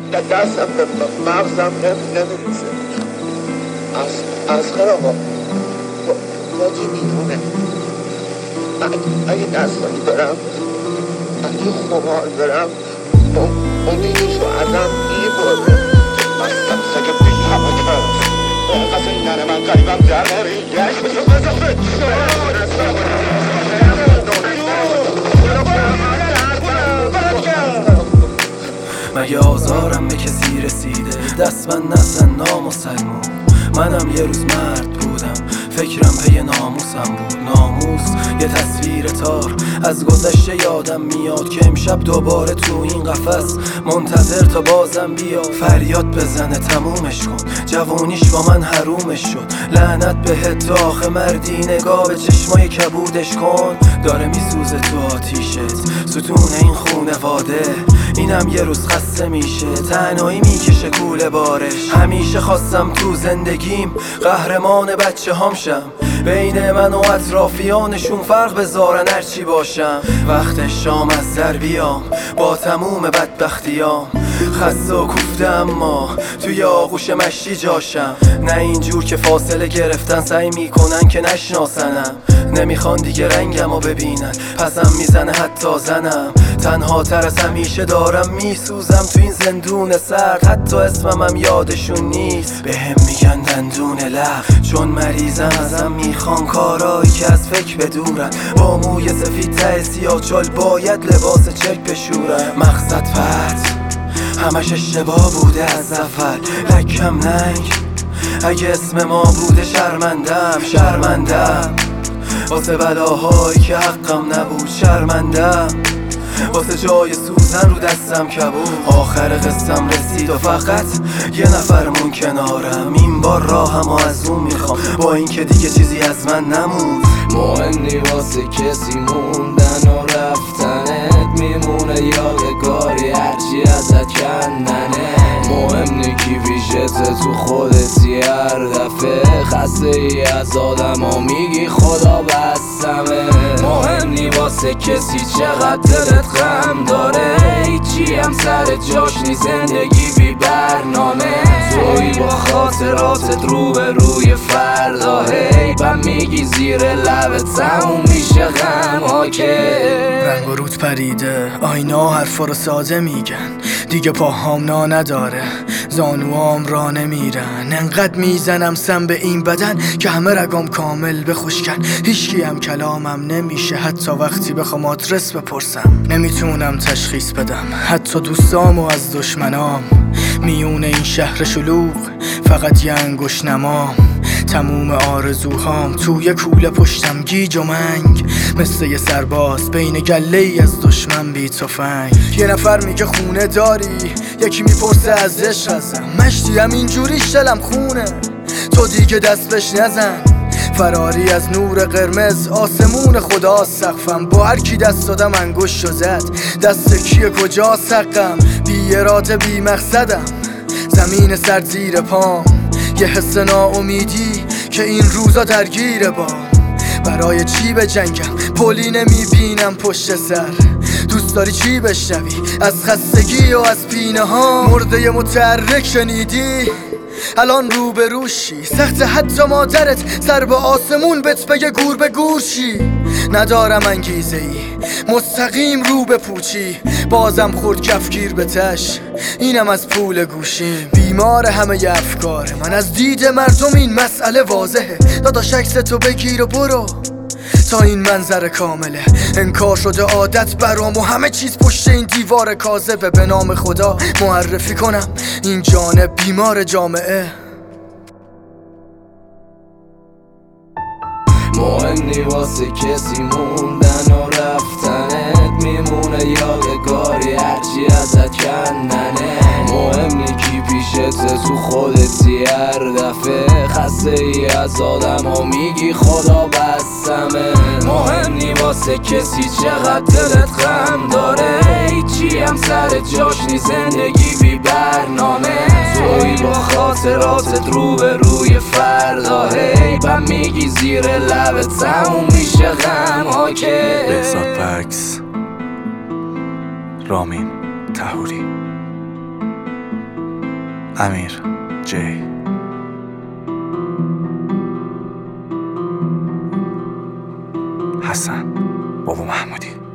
دستم به مغزم نمیرسه. از خیلی آقا باجی میدونه اگه دستانی برم، اگه خمار برم، امیدشو ازم میبره. بستم سگه بی همه کس قصد ننه من قریبم در نمیگش بشو بزافه مگه آزارم به کسی رسیده؟ دست من نزن نامسلمون. منم یه روز مرد بودم، فکرم پی ناموسم بود. ناموس یه تصویر تار از گذشته یادم میاد که امشب دوباره تو این قفس منتظر تا بازم بیا فریاد بزنه تمومش کن. جوونیش با من حرومش شد، لعنت بهت تو آخه مردی. نگاه به چشمای کبودش کن، داره میسوزه تو آتیشت ستون این خونواده. اینم یه روز خسته میشه، تنهایی میکشه کوله بارش. همیشه خواستم تو زندگیم قهرمان بچه هامشم، بین من و اطرافیانشون فرق بذارن هرچی باشم. وقت شام از در بیام با تموم بدبختیام، خسته و کوفته اما توی آغوش مشتی جاشم. نه اینجور که فاصله گرفتن سعی میکنن که نشناسنم، نمیخوان دیگه رنگمو ببینن پسم میزنه حتی زنم. تنها تر از همیشه دارم میسوزم تو این زندون سرد، حتی اسمم یادشون نیست. بهم میگن دندون لق چون مریضم، ازم میخوان کارایی که از فکر بدورن. با موی سفید ته سیاه چال باید لباس چرک بشورن. مقصد پرت همش اشتباه بوده از اول، لکم ننگ اگه اسم ما بوده شرمندم واسه بلاهایی که حقم نبود. شرمندم واسه جای سوزن رو دستم کبود. آخر قصم رسید و فقط یه نفرمون کنارم. این بار راهم از اون میخوام با این که دیگه چیزی از من نمون. مهم نی واسه کسی موندن و رفتنت، میمونه یادگاری هرچی ازت کندنه. مهم نی کی پیشته تو خودتی، هر دفعه خسته ای از آدم ها میگی خدا بستمه. مهم نی واسه کسی چقدر دلت غم داره، هیچی هم سر جاش نی زندگی بی برنامه. توی با خاطراتت رو به روی فردا، هی بم میگی زیر لبت تموم میشه غم ها که رنگ و رود پریده، آینا حرفا رو ساده میگن. دیگه پاهام نا نداره، زانوام را نمیرن. انقدر میزنم سم به این بدن که همه رگام کامل بخشکن. هیچکی هم کلامم نمیشه، حتی وقتی بخوام آدرس بپرسم. نمیتونم تشخیص بدم حتی دوستام و از دشمنام. میون این شهر شلوغ فقط یه انگوش نمام. تموم آرزوهام توی کوله پشتم گیج و منگ، مثل یه سرباز بین گله ای از دشمن بی تفنگ. یه نفر میگه خونه داری، یکی میپرسه از عشق ازم. مشتی هم اینجوریش دلم خونه، تو دیگه دست بهش نزن. فراری از نور قرمز آسمون خدا سقفم. با هر کی دست دادم انگوش شو زد، دست کیه کجا سقم. بی اراده بی مقصدم، زمین سرد زیر پام. یه حس ناامیدی که این روزا درگیر با. برای چی به جنگم پلی نمیبینم پشت سر. دوست داری چی بشنوی از خستگی و از پینه ها؟ مرده متحرک شنیدی الان رو به روشی. سخت حتی مادرت سر به آسمون بهت بگه گور به گورشی. ندارم انگیزه ای مستقیم رو به پوچی، بازم خورد کفگیر به تش. اینم از پول گوشی، بیمار همه ی افکار من. از دید مردم این مسئله واضحه، داداش عکستو بگیر و برو تا این منظر کامله. انکار شده عادت برام و همه چیز پشت این دیوار کاذبه. به نام خدا معرفی کنم این جانب بیمار جامعه. مهم نی واسه کسی موندن و رفتنت، میمونه یادگاری هرچی ازت کندنه. مهم نی کی پیشته تو خودتی، هر دفعه خسته ای از آدم ها میگی خدا بستمه. مهم نی واسه کسی چقدر دلت غم داره، هیچی هم سر جاش نی زندگی بی برنامه. توی با خاطراتت رو به روی فردا، هی بم میگی زیر لبت تموم میشه غم ها که بهزاد پکس، رامین طهوری. امیر جی. حسن بابا محمودی.